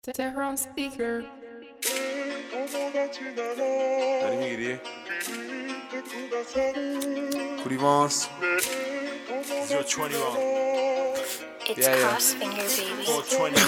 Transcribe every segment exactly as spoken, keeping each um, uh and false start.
Tehran speaker. داری میگیری؟ کوریوانس zero twenty-one It's Yeah, yeah. Crossfinger, baby. four twenty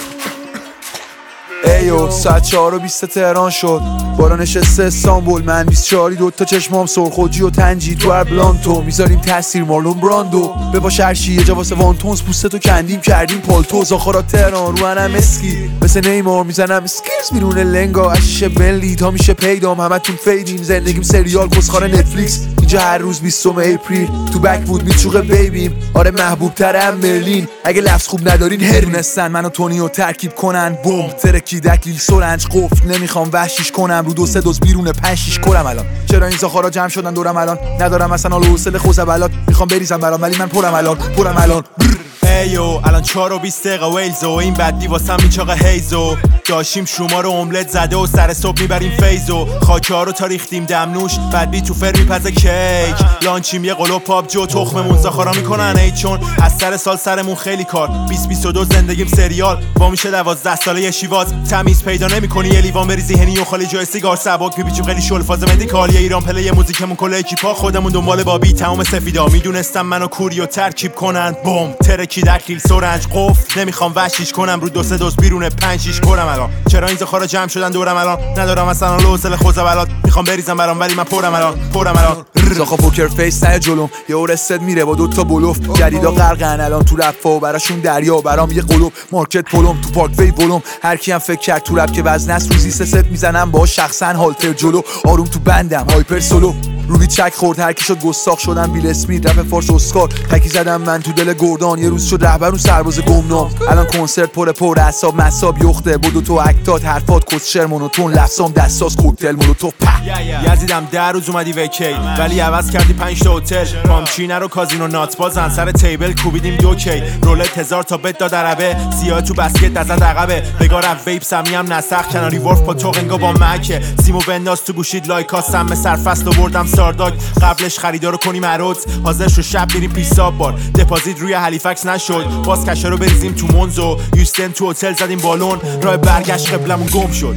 ایو ساعت چهار و بیست تهران شد بالا نشسته استانبول من بیست و چهاری دوتا چشمام سرخوجی و تنجی تو هر بلانتو میذاریم تاثیر مارلون براندو به با شرشی یه جا واسه وانتونز پوستتو کندیم کردیم پالتو زاخارات تهران رو انم اسکی مثل نیمار میزنم اسکیز بیرون لنگا اشیشه بنلی تا میشه پیدام همه تون فیدیم زندگیم سریال کسخار نتفلیکس اینجا هر روز بیستم اپریل تو بک بود میچوقه بیبیم آره محبوب ترم مرلین اگه لفظ خوب ندارین هرنستن منو تونیو ترکیب کنن بوم ترکی دکلیل سرنج قفل نمیخوام وحشیش کنم رو دو سه دوز بیرون پنج شیش کرم الان چرا این زاخارا جمع شدن دورم الان ندارم اصلا حال و حوصله خوزبلات میخوام بریزم برام ولی من پرم الان پرم الان ایو الان چهار و بیست دقیقه ویلز و این بدی واسم میچاقه هیزو داشتیم شما رو املت زده و سر صبح میبریم فیزو خاکه ها رو تا ریختیم دمنوش بدبی تو فر میپزه کیک لانچیم یه قلوب پابجی و تخممون زاخارا میکنن ای چون از سر سال سرمون خیلی کار بیست بیست و دو زندگیم سریال با میشه دوازده ساله یه شیواز تمیز پیدا نمیکنی یه لیوان بریزی هنی و خالی جای سیگار سبک میپیچیم خیلی شل فاز مدیکال ایران پلی موزیکمون کل اکیپا خودمون دنبال بابی تمام سفیدا میدونستم منو کوریو ترکیب کنن بم ترکی دکیل سرنج قفل نمیخوام وحشیش کنم رو دو سه دوز بیرون پنج شیش کرم الان چرا این زاخارا جمع شدن دورم الان ندارم اصلا حوصله خوزبلات میخوام بریزم برام ولی من پرم الان پرم الان زاخا پوکر فیس نه جلوم یه اورستد میره با دوتا بلوف جدیدا غرقن الان تو رپ و براشون دریا برام یه قلوب مارکت پلم تو پارک وی ولوم هر کی هم فکر کرد تو رپ که وزن است روزی سه ست میزنم با شخصا هالتر جلو آروم تو بندم هایپر سولو روبی چک خورد هر کی شد گستاخ شدم بیل اسمیت رپ فارس اسکار تکی زدم من تو دل گردان یه روز شد رهبر اون سرباز گمنام الان کنسرت پر پر اعصاب مصاب یخته بدو تو اکتات حرفات کسشر مونوتون لفظام دستاس کوکتل مولوتوف یزیدم در روز اومدی وکی ولی عوض کردی پنج تا هتل پامچینه رو کازینو نات بازن سر تیبل کوبیدیم دو کی رولت هزار تا بت داد عربه سیاه تو بسکت دزد عقبه بگارم ویپ سمیم نسخ کناری ورف با توقنگا با مکه سیمو بنداز تو گوشید لایکا سم سرفست و بردم سارداگ قبلش خریدارو کنیم عروض حاضر شو شب بریم پیساب بار دپازیت روی هلیفکس نشد باز کشه رو بریزیم تو مونزو یوستن تو هتل زدیم بالون راه برگشت قبلمون گم شد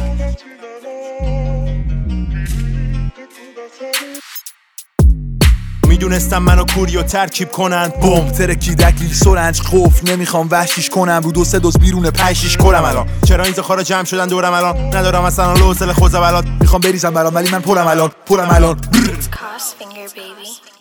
میدونستم منو کوریو ترکیب کنن بوم ترکی دکلیل سرنج قفل نمیخوام وحشیش کنم رو دو سه دوز بیرون پنج شیش کرم الان چرا این زاخارا جمع شدن دورم الان ندارم اصلا حال و حوصله خوزبلات میخوام بریزم برام ولی من پرم الان پرم الان It's Crossfinger, baby.